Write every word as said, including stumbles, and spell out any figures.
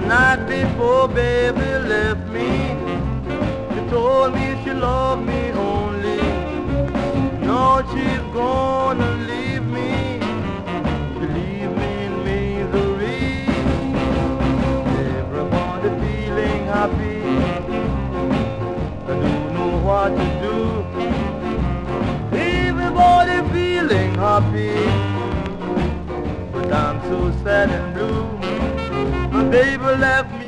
Night before baby left me, she told me she loved me only. Now she's gonna leave me, she leave me in misery. Everybody feeling happy, I don't know what to do. Everybody feeling happy, but I'm so sad and blue. My baby left me.